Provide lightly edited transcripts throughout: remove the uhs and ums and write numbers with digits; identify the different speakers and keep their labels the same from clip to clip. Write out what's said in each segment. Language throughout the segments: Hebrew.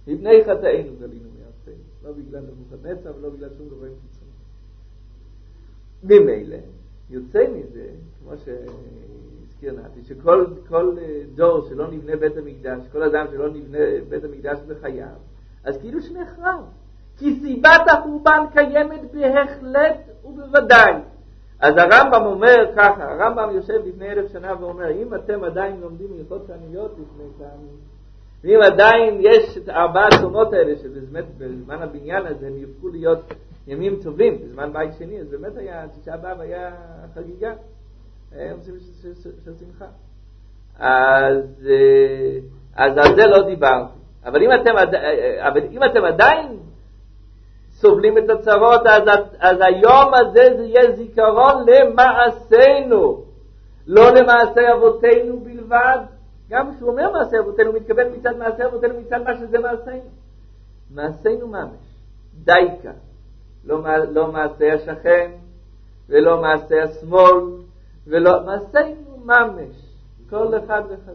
Speaker 1: מפני חטאינו גלינו מארצנו, לא בגלל נבוכדנצר ולא בגלל שום דבר חיצוני. ממילא יוצא מזה, כמו שהזכיר נתי, שכל דור שלא נבנה בית המקדש, כל אדם שלא נבנה בית המקדש בחייו, אז כאילו שנחרב. כי סיבת החורבן קיימת בהחלט ובוודאי. אז הרמב"ם אומר ככה, הרמב"ם יושב לפני 1000 שנה ואומר, אם אתם עדיין לומדים הלכות תעניות לפני פעמים, ואם עדיין יש את 4 הצומות האלה, שבאמת בזמן הבניין הזה הם יפכו להיות ימים טובים, בזמן בית שני, אז באמת היה, תשעה באב היה חגיגה, היה יום של שמחה. אז על זה לא דיברתי. אבל אם אתם עדיין סובלים את הצרות, אז היום הזה זה יהיה זיכרון למעשינו, לא למעשי אבותינו בלבד. גם כשהוא אומר מעשי אבותינו, הוא מתכוון מצד מעשי אבותינו, מצד מה שזה מעשינו. מעשינו ממש, דייקה. לא מעשי השכן, ולא מעשי השמאל, ולא מעשינו ממש. כל אחד ואחד.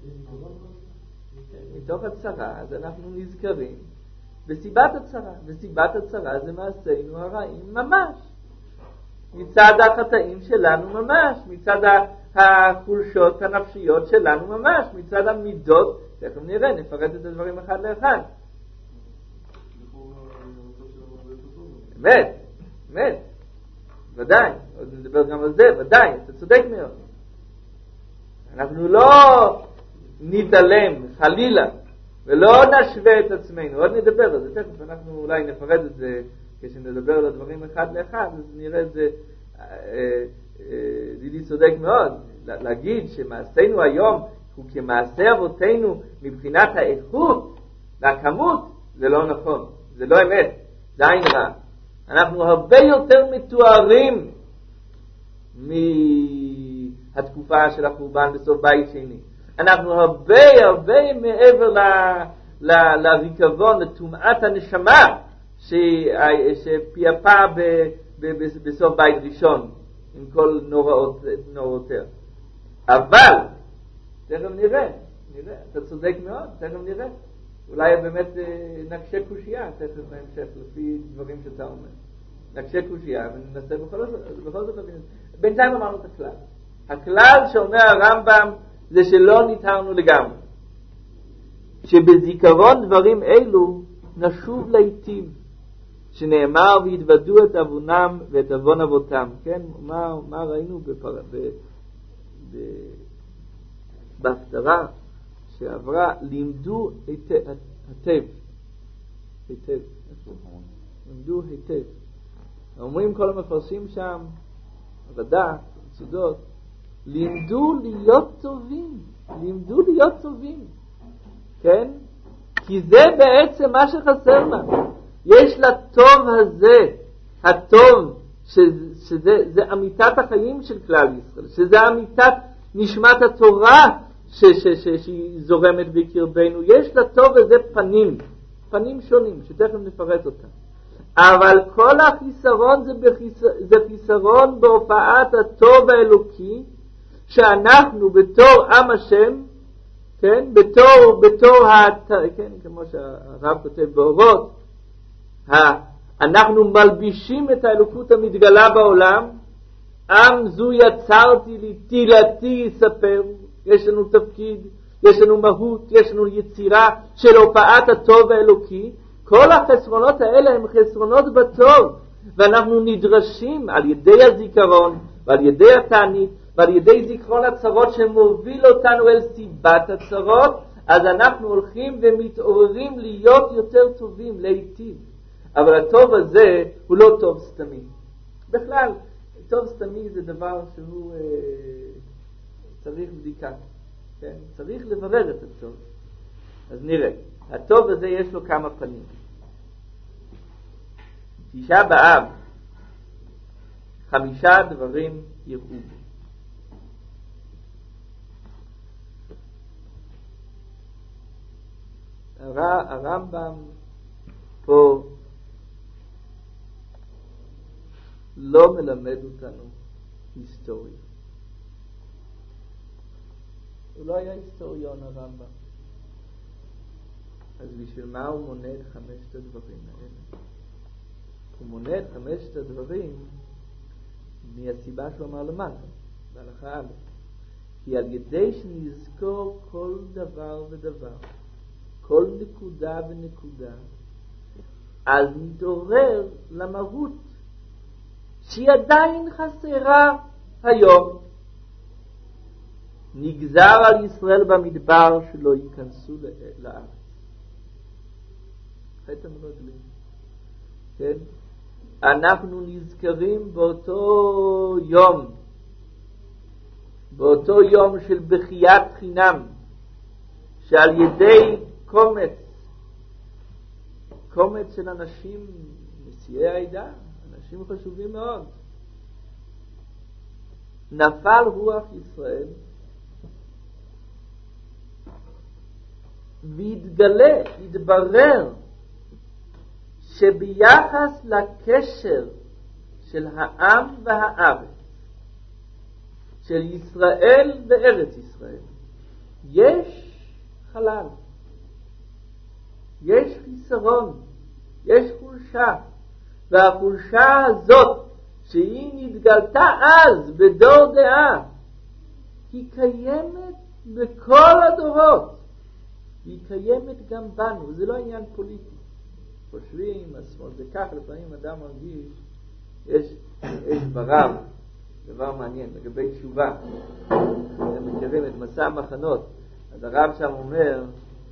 Speaker 1: מתוך הצרה, אז אנחנו נזכרים בסיבת הצרה, וסיבת הצרה זה מעשינו הרעים ממש. מצד החטאים שלנו ממש, מצד החולשות הנפשיות שלנו ממש, מצד המידות, תכף נראה, נפרט את הדברים אחד לאחד. אמת, ודאי, עוד נדבר גם על זה, ודאי, אתה צודק מאוד. אנחנו לא נתעלם, חלילה, ולא נשווה את עצמנו, עוד נדבר על זה, תכף אנחנו אולי נפרט את זה, כשנדבר על הדברים אחד לאחד, אז נראה את זה, דידי צודק מאוד, להגיד שמעשינו היום הוא כמעשי אבותינו מבחינת האיכות והכמות, זה לא נכון, זה לא אמת, זה עין רע. אנחנו הרבה יותר מתוארים מהתקופה של החורבן בסוף בית שני. אנחנו הרבה מעבר לריקבון, לטומאת הנשמה שפייפה בסוף בית ראשון עם כל נוראותיה. אבל תכף נראה, אתה צודק מאוד, תכף נראה. אולי באמת נקשה קושייה, תכף בהמשך, לפי דברים שאתה אומר. נקשה קושייה, וננסה בכל זאת להבין. בינתיים אמרנו את הכלל. הכלל שאומר הרמב"ם זה שלא ניתרנו לגמרי. שבזיכרון דברים אלו נשוב להיטיב, שנאמר והתוודו את אבונם ואת אבון אבותם. כן, מה ראינו בהפטרה שעברה? לימדו היטב. לימדו היטב. אומרים כל המפרשים שם, רד"ק, סודות, לימדו להיות טובים. כן? כי זה בעצם מה שחסר לנו. יש לטוב הזה, הטוב, שזה אמיתת החיים של כלל ישראל, שזה אמיתת נשמת התורה שהיא זורמת בקרבנו. יש לטוב הזה פנים שונים, שתכף נפרט אותם. אבל כל החיסרון זה חיסרון בהופעת הטוב האלוקי, שאנחנו בתור עם השם, כן, כן, כמו שהרב כותב באורות, אנחנו מלבישים את האלוקות המתגלה בעולם. עם זו יצרתי לי, תהילתי יספר. יש לנו תפקיד, יש לנו מהות, יש לנו יצירה של הופעת הטוב האלוקי. כל החסרונות האלה הם חסרונות בטוב, ואנחנו נדרשים על ידי הזיכרון ועל ידי התענית ועל ידי זיכרון הצרות שמוביל אותנו אל סיבת הצרות, אז אנחנו הולכים ומתעוררים להיות יותר טובים, להיטיב. אבל הטוב הזה הוא לא טוב סתמי. בכלל, טוב סתמי זה דבר שהוא צריך בדיקה. כן? צריך לברר את הטוב. אז נראה. הטוב הזה יש לו כמה פנים. תשעה באב, 5 דברים יראו. הרמב"ם פה לא מלמד אותנו היסטוריה. הוא לא היה היסטוריון הרמב"ם. אז בשביל מה הוא מונה את 5 הדברים האלה? הוא מונה את 5 הדברים מהסיבה שהוא אמר למטה, בהלכה א', כי על ידי שנזכור כל דבר ודבר, כל נקודה ונקודה, אז נתעורר למהות שהיא עדיין חסרה היום. נגזר על ישראל במדבר שלא ייכנסו לארץ. חטא המרגלים. כן? אנחנו נזכרים באותו יום של בחיית חינם, שעל ידי קומץ של אנשים נשיאי העדה, אנשים חשובים מאוד, נפל רוח ישראל והתברר שביחס לקשר של העם והארץ, של ישראל וארץ ישראל, יש חלל, יש חיסרון, יש חולשה, והחולשה הזאת שהיא נתגלתה אז בדור דעה, היא קיימת בכל הדורות, היא קיימת גם בנו. זה לא עניין פוליטי. חושבים, השמאל זה כך, לפעמים אדם מרגיש, יש ברב דבר מעניין לגבי תשובה. אתם מכירים את מסע המחנות, אז הרב שם אומר,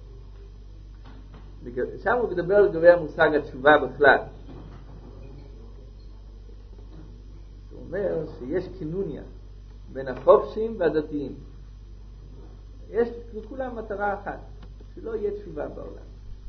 Speaker 1: שם הוא מדבר לגבי המושג התשובה בכלל. הוא אומר שיש קינוניה בין החופשים והדתיים. יש לכולם מטרה אחת, שלא יהיה תשובה בעולם.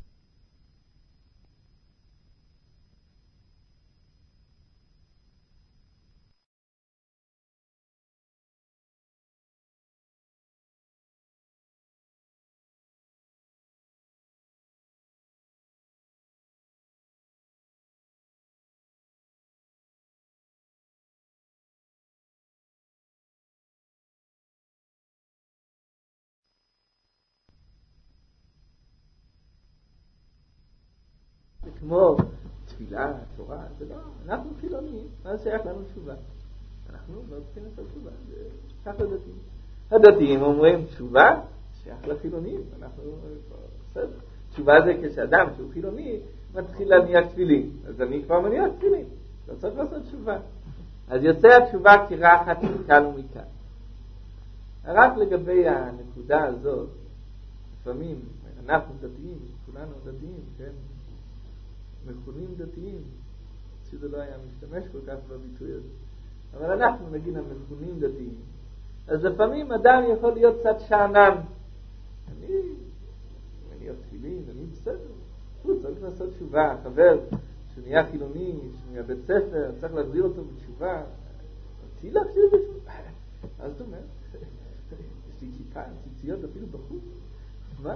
Speaker 1: כמו תפילה, תורה, זה לא, אנחנו חילונים, מה זה שייך לנו תשובה? אנחנו לא צריכים לעשות תשובה, זה שייך לדתיים. הדתיים אומרים תשובה, שייך לחילונים, אנחנו, בסדר. תשובה זה כשאדם שהוא חילוני, מתחיל להניע תפילין, אז אני כבר מניע תפילין, לא צריך לעשות תשובה. אז יוצא התשובה כרחת מכאן ומכאן. רק לגבי הנקודה הזאת, לפעמים אנחנו דתיים, כולנו דתיים, כן? מכונים דתיים, שזה לא היה משתמש כל כך בביטוי הזה, אבל אנחנו נגיד המכונים דתיים. אז לפעמים אדם יכול להיות קצת שענן, אני תפילין, אני בסדר, הוא צריך לעשות תשובה. חבר שנהיה חילוני, שנהיה בית ספר, צריך להחזיר אותו בתשובה, אותי להחזיר בתשובה, אז זאת אומרת, יש לי כיפה, ציציות אפילו בחוץ, מה?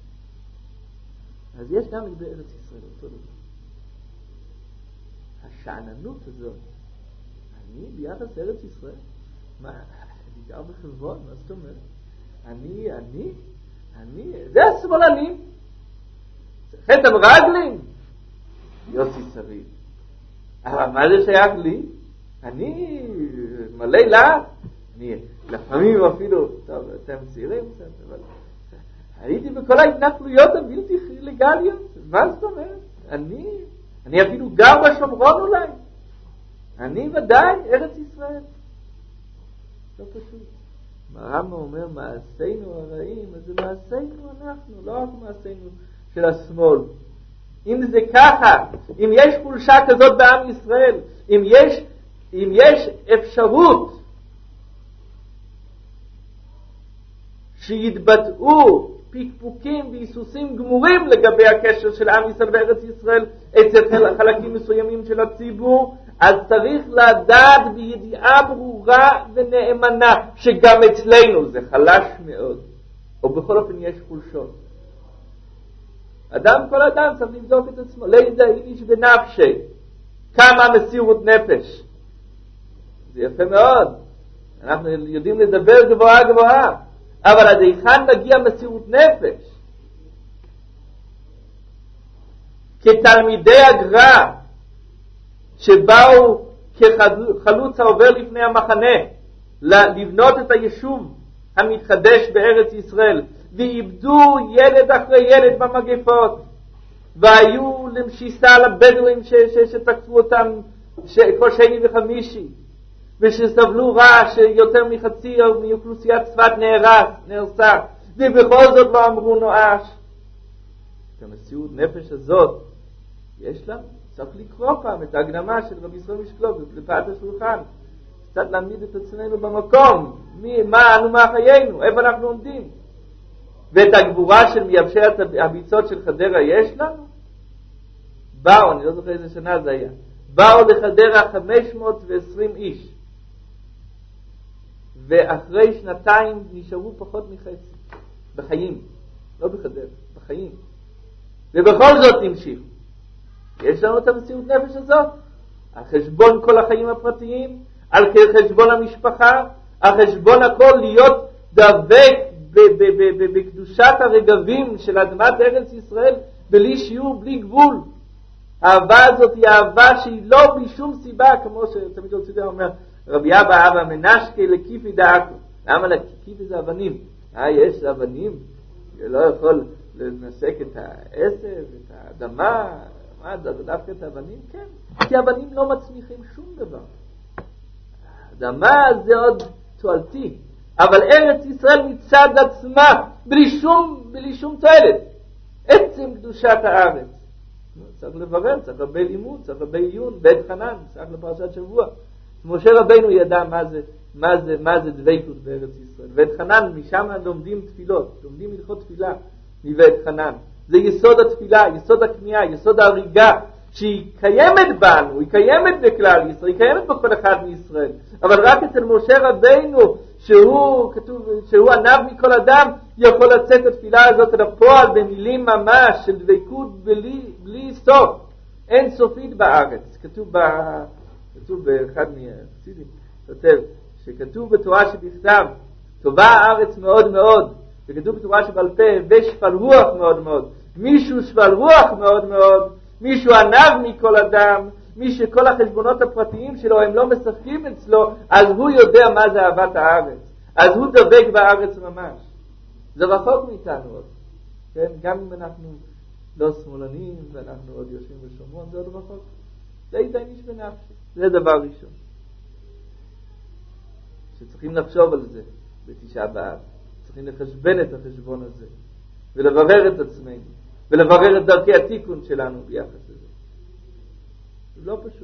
Speaker 1: אז יש גם לגבי ארץ ישראל אותו דבר. השעננות הזאת, אני ביחס לארץ ישראל, מה, אני גר בחברון, מה זאת אומרת? אני, זה השמאלנים, חטא המרגלים, יוסי שריד. אבל מה זה שייך לי? אני מלא להט, אני לפעמים אפילו, טוב, אתם צעירים, אבל הייתי בכל ההתנכלויות הבלתי לגליות, מה זאת אומרת? אני אפילו גר בשומרון אולי. אני ודאי ארץ ישראל. לא פשוט. הרמב"ם אומר מעשינו הרעים, אז זה מעשינו אנחנו, לא רק מעשינו של השמאל. אם זה ככה, אם יש חולשה כזאת בעם ישראל, אם יש אפשרות שיתבטאו פיקפוקים והיסוסים גמורים לגבי הקשר של עם ישראל וארץ ישראל אצל חלקים מסוימים של הציבור, אז צריך לדעת בידיעה ברורה ונאמנה שגם אצלנו זה חלש מאוד, או בכל אופן יש חולשות. כל אדם צריך לבדוק את עצמו, לידע איש בנפשי, כמה מסירות נפש. זה יפה מאוד, אנחנו יודעים לדבר גבוהה גבוהה, אבל עד היכן מגיע מסירות נפש? כתלמידי הגר"א שבאו כחלוץ העובר לפני המחנה לבנות את היישוב המתחדש בארץ ישראל, ואיבדו ילד אחרי ילד במגפות, והיו למשיסה לבדואים שתקפו אותם כל שני וחמישי, ושסבלו רע שיותר מחצי מאוכלוסיית צפת נהרסה, ובכל זאת לא אמרו נואש. את המציאות נפש הזאת יש לה, צריך לקרוא פעם את ההקדמה של רבי ישראל משקלוב לפעת השולחן, קצת להעמיד את עצמנו במקום, מה אנו מה חיינו, איפה אנחנו עומדים, ואת הגבורה של מייבשי הביצות של חדרה יש לנו. באו, אני לא זוכר איזה שנה זה היה, באו לחדרה 520 איש, ואחרי שנתיים נשארו פחות מחצי בחיים, לא בחדרה, בחיים, ובכל זאת נמשיכו. יש לנו את המציאות נפש הזאת, על חשבון כל החיים הפרטיים, על חשבון המשפחה, על חשבון הכל, להיות דבק בקדושת הרגבים של אדמת ארץ ישראל, בלי שיעור, בלי גבול. האהבה הזאת היא אהבה שהיא לא בשום סיבה, כמו שתמיד רוצים אומר, רבי אבא מנשקי לקיפי דאקו. למה לקיפי זה אבנים? יש אבנים, לא יכול לנסק את העשב, את האדמה, מה, דווקא את האבנים? כן, כי האבנים לא מצמיחים שום דבר. האדמה זה עוד תועלתי, אבל ארץ ישראל מצד עצמה, בלי שום תועלת, עצם קדושת הארץ. צריך לברר, צריך הרבה לימוד, צריך הרבה עיון, בית חנן, צריך לפרשת שבוע. משה רבינו ידע מה זה דבקות בארץ ישראל. בית חנן, משם לומדים תפילות, לומדים הלכות תפילה מבית חנן. זה יסוד התפילה, יסוד הקנייה, יסוד ההריגה, שהיא קיימת בנו, היא קיימת בכלל ישראל, היא קיימת בכל אחד מישראל. אבל רק אצל משה רבינו, כתוב שהוא ענב מכל אדם, יכול לצאת התפילה הזאת לפועל במילים ממש של דבקות בלי סוף, אין סופית בארץ. כתוב באחד מהחסידים, שכתוב בתורה שבכתב, טובה הארץ מאוד מאוד, וכתוב בתורה שבעל פה, ושפל רוח מאוד מאוד. מישהו שפל רוח מאוד מאוד, מישהו ענב מכל אדם, מי שכל החשבונות הפרטיים שלו הם לא משחקים אצלו, אז הוא יודע מה זה אהבת הארץ, אז הוא דבק בארץ ממש. זה רחוק מאיתנו עוד, כן? גם אם אנחנו לא שמאלנים ואנחנו עוד יושבים בשומרון, זה עוד רחוק. זה עדיין איש בנפשי, זה דבר ראשון שצריכים לחשוב על זה בתשעה באב. צריכים לחשבן את החשבון הזה ולברר את עצמנו ולברר את דרכי התיקון שלנו ביחס לזה. זה לא פשוט.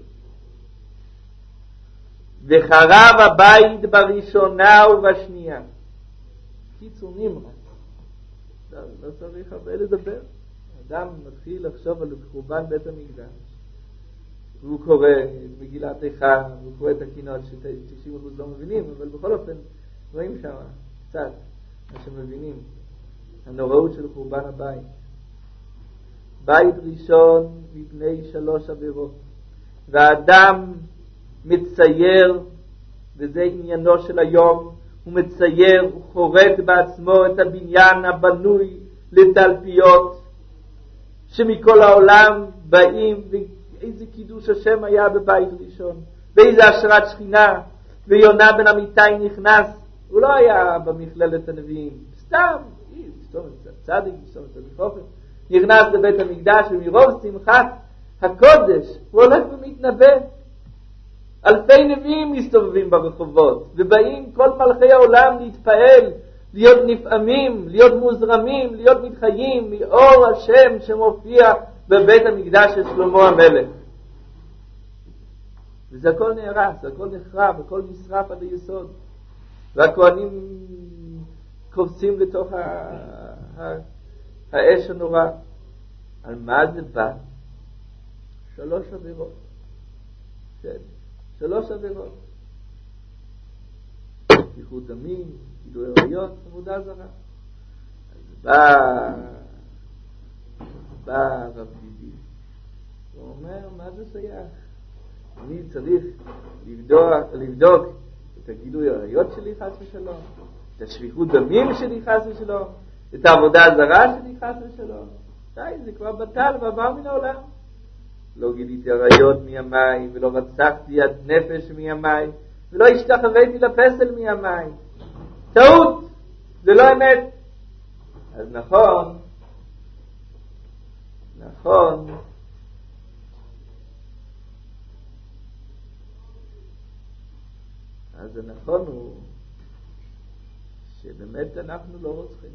Speaker 1: וחרב הבית בראשונה ובשנייה. קיצור נמרץ, לא צריך הרבה לדבר. אדם מתחיל לחשוב על חורבן בית המקדש, והוא קורא את מגילת איכה, והוא קורא את הקינות ש90% לא מבינים, אבל בכל אופן רואים שם קצת מה שמבינים, הנוראות של חורבן הבית. בית ראשון מפני 3 עבירות, והאדם מצייר, וזה עניינו של היום, הוא מצייר, הוא חורט בעצמו את הבניין הבנוי לתלפיות שמכל העולם באים, ואיזה קידוש השם היה בבית ראשון, ואיזה השראת שכינה. ויונה בן אמיתי נכנס, הוא לא היה במכללת הנביאים, סתם צדיק, נכנס לבית המקדש, ומרוב שמחת הקודש הוא הולך ומתנבא. אלפי נביאים מסתובבים ברחובות, ובאים כל מלכי העולם להתפעל, להיות נפעמים, להיות מוזרמים, להיות מתחיים מאור השם שמופיע בבית המקדש של שלמה המלך. וזה הכל נהרס, הכל נחרב, הכל נשרף עד היסוד, והכהנים קופצים לתוך האש הנורא. על מה זה בא? 3 עבירות. כן, 3 עבירות. שפיכות דמים, גילוי עריות, עבודה זרה. אז בא רב גידי, הוא אומר, מה זה שייך? אני צריך לבדוק את הגילוי עריות שלי חס ושלום, את השפיכות דמים שלי חס ושלום, את העבודה הזרה שלי חס ושלום. די, זה כבר בטל ועבר מן העולם. לא גיליתי עריות מימיי, ולא רצחתי יד נפש מימיי, ולא השתחוויתי לפסל מימיי. טעות, זה לא אמת. אז נכון, אז הנכון הוא שבאמת אנחנו לא רוצחים,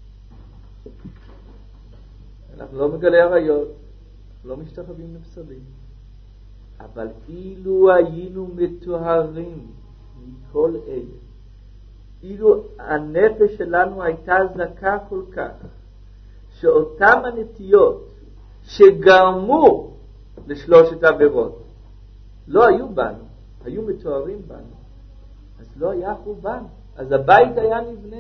Speaker 1: אנחנו לא מגלי עריות, אנחנו לא משתחווים לפסלים, אבל אילו היינו מטוהרים מכל אלה, אילו הנפש שלנו הייתה זכה כל כך, שאותם הנטיות שגרמו לשלושת העבירות לא היו בנו, היו מתוארים בנו, אז לא היה חורבן, אז הבית היה נבנה.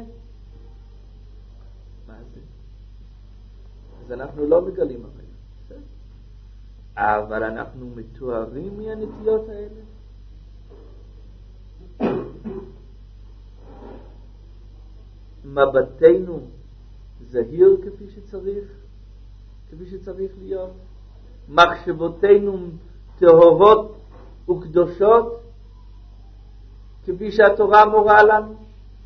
Speaker 1: מה זה? אז אנחנו לא מגלים עריות, אבל אנחנו מתוארים מהנטיות האלה. מבטנו זהיר כפי שצריך להיות, מחשבותינו טהורות וקדושות כפי שהתורה מורה לנו.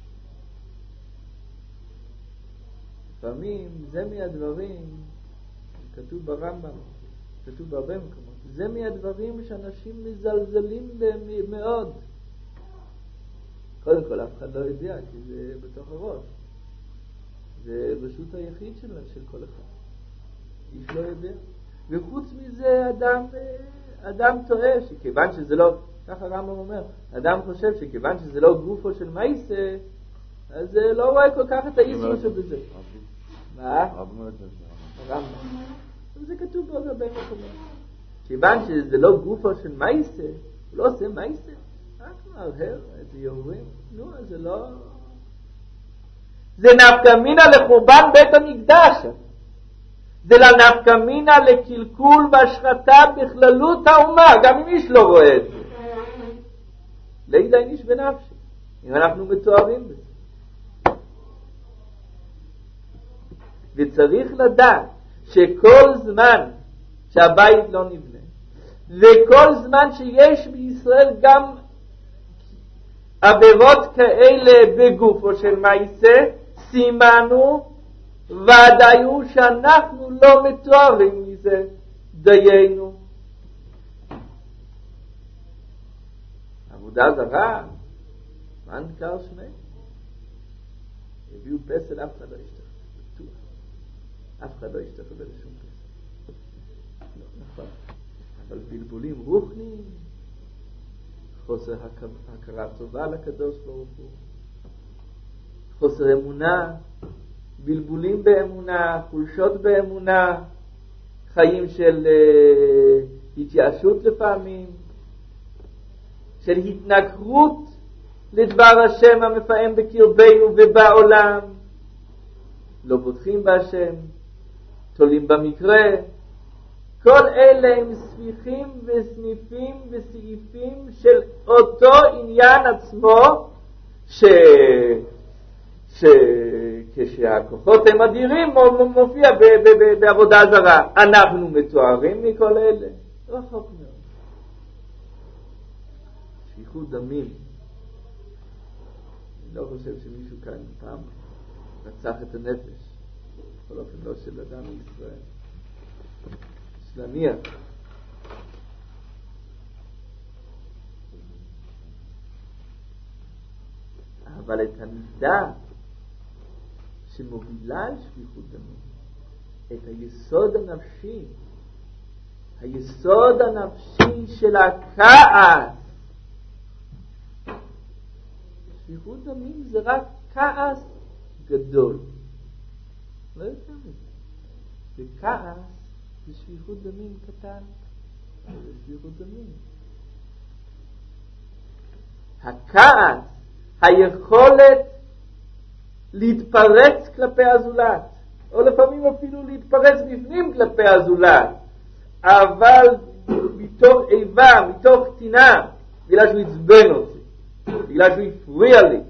Speaker 1: לפעמים זה מהדברים, כתוב ברמב"ם, כתוב בהרבה מקומות, זה מהדברים שאנשים מזלזלים מאוד. קודם כל אף אחד לא יודע, כי זה בתוך הראש, זה רשות היחיד של כל אחד, איש לא יודע. וחוץ מזה אדם טועה, שכיוון שזה לא, ככה הרמב"ם אומר, אדם חושב שכיוון שזה לא גופו של מייסה, אז לא רואה כל כך את האיסור שבזה. מה? הרמב"ם. זה כתוב בעוד הרבה מקומות. כיוון שזה לא גופו של מייסה, הוא לא עושה מייסה. מהרהר, איזה יורים, נו, אז זה לא... זה נפקא מינה לחורבן בית המקדש. זה נפקא מינה לקלקול והשחתה בכללות האומה, גם אם איש לא רואה את זה. לידע איש בנפשי, אם אנחנו מתוארים בזה. וצריך לדעת שכל זמן שהבית לא נבנה, וכל זמן שיש בישראל גם עבירות כאלה בגופו של מעשה, סימנו ודאי הוא שאנחנו לא מתוארים מזה, דיינו. עבודה זרה, מה נקרא שמי? הביאו פסל, אף אחד לא ישתחווה, אף אחד לא ישתחווה לשום פסל. לא, נכון. אבל בלבולים רוחניים, חוסר הכרה טובה לקדוש ברוך הוא, חוסר אמונה, בלבולים באמונה, חולשות באמונה, חיים של התייאשות לפעמים, של התנכרות לדבר השם המפעם בקרבנו ובעולם, לא בוטחים בהשם, תולים במקרה. כל אלה הם ספיחים וסניפים וסעיפים של אותו עניין עצמו, כשהכוחות הם אדירים מופיע בעבודה זרה. אנחנו מתוארים מכל אלה, רחוק מאוד. שפיכות דמים, אני לא חושב שמישהו כאן פעם רצח את הנפש, בכל אופן לא של אדם מישראל, להניח. אבל את המידה שמובילה על שפיכות דמים, את היסוד הנפשי של הכעס. שפיכות דמים זה רק כעס גדול, לא יותר מזה. וכעס זה שפיכות דמים קטן, זה שפיכות דמים. הכעס, היכולת להתפרץ כלפי הזולת, או לפעמים אפילו להתפרץ בפנים כלפי הזולת, אבל מתוך איבה, מתוך קטינה, בגלל שהוא עצבן אותי, בגלל שהוא הפריע לי,